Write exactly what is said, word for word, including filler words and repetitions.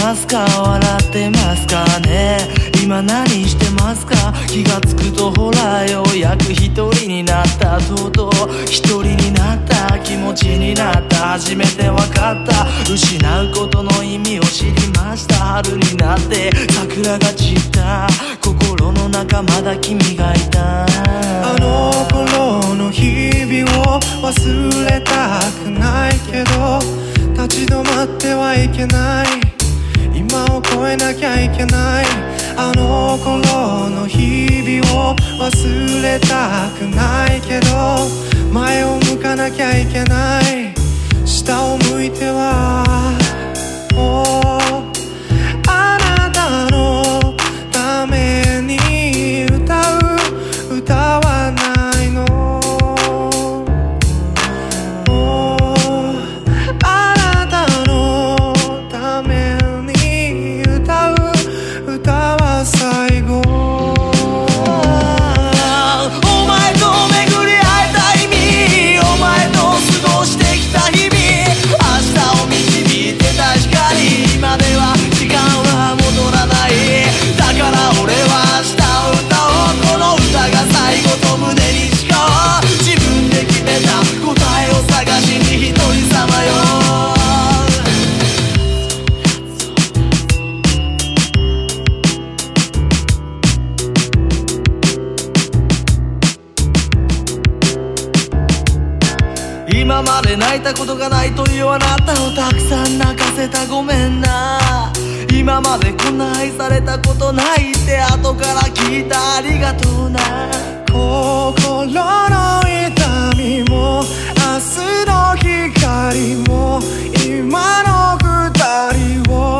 ますか、笑ってますかね、今何してますか。気がつくとほらようやく一人になった、とうとう一人になった、気持ちになった、初めて分かった、失うことの意味を知りました。春になって桜が散った、心の中まだ君がいた。 あの頃の日々を忘れたくないけど、立ち止まってはいけない、今を越えなきゃいけない。あの頃の日々を忘れたくないけど、前を向かなきゃいけない、下を向いてはもうあなたのために歌う歌はないの。あなたのために歌う歌は最後。 お前と巡り会えた意味、お前と過ごしてきた日々、明日を導いて確かに、今では時間は戻らない。だから俺は明日を歌おう、この歌が最後と胸に誓おう。自分で決めた答えを探しに一人さまよ。今まで泣いたことがないというあなたをたくさん泣かせた、ごめんな。今までこんな愛されたことないって後から聞いた、ありがとうな。 心の痛みも明日の光も今の二人を